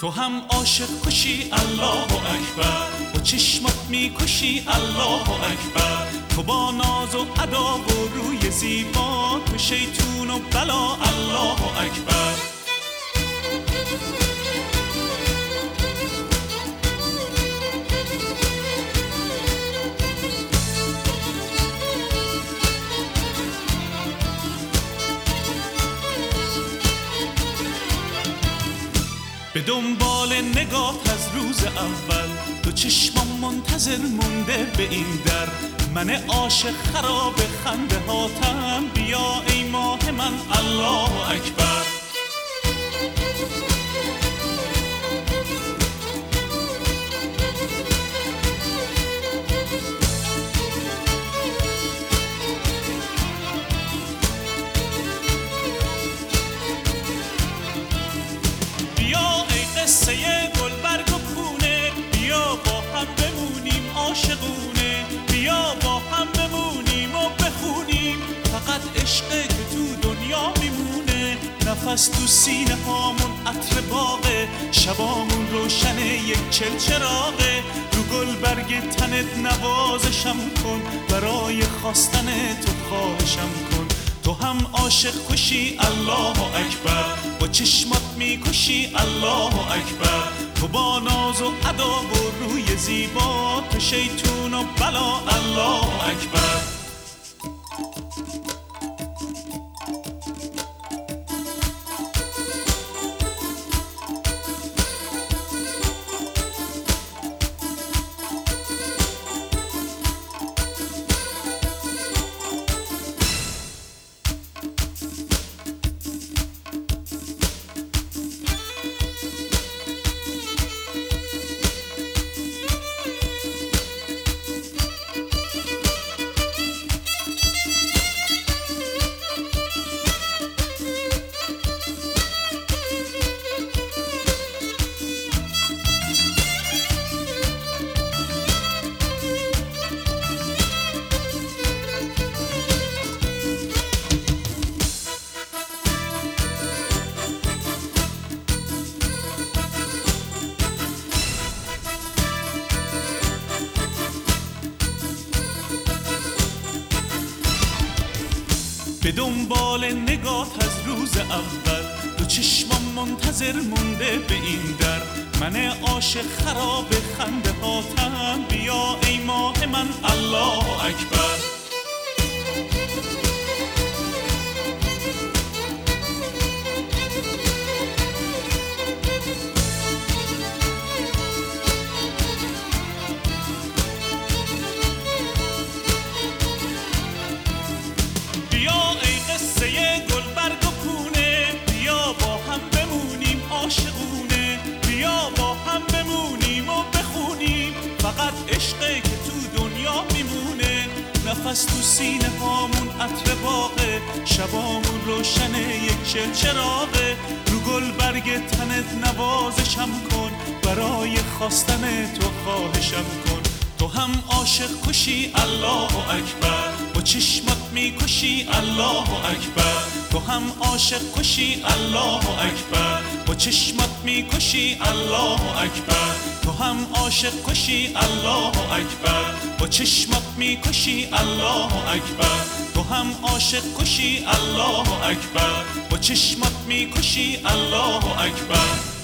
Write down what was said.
تو هم عاشق کشی الله اکبر، با چشمات میکشی الله اکبر. تو با ناز و ادا و روی زیبا، تو شیطون و بلا الله اکبر. به دنبال نگات از روز اول، دو چشمم منتظر مونده به این در. من عاشق خراب خنده هاتم، بیا ای ماه من الله اکبر. قصه گل برگ و پونه، بیا با هم بمونیم عاشقونه. بیا با هم بمونیم و بخونیم، فقط عشقه که تو دنیا میمونه. نفس تو سینه هامون عطر باغه، شبامون روشنه یک چلچراغه. رو گل برگ تنت نوازشم کن، برای خواستن تو خواهشم کن. تو هم عاشق کشی الله اکبر، با چشمات میکشی الله اکبر. تو با ناز و ادا و روی زیبا، تو شیطون و بلا الله اکبر. به دنبال نگات از روز اول، دو چشمم منتظر مونده به این در. من عاشق خراب خنده هاتم، بیا ای ماه من الله اکبر. قصه گل برگ و پونه، بیا با هم بمونیم عاشقونه. بیا با هم بمونیم و بخونیم، فقط عشقه که تو دنیا میمونه. نفس تو سینه هامون عطر باغه، شبامون روشنه یک چلچراغه. رو گل برگ تنت نوازشم کن، برای خواستن تو خواهشم کن. تو هم عاشق کشی الله اکبر، با چشمات میکشی الله اکبر. تو هم عاشق کشی الله اکبر، با چشمات میکشی الله اکبر. تو هم عاشق کشی الله اکبر، با چشمات میکشی الله اکبر. تو هم عاشق کشی الله اکبر، با چشمات میکشی الله اکبر.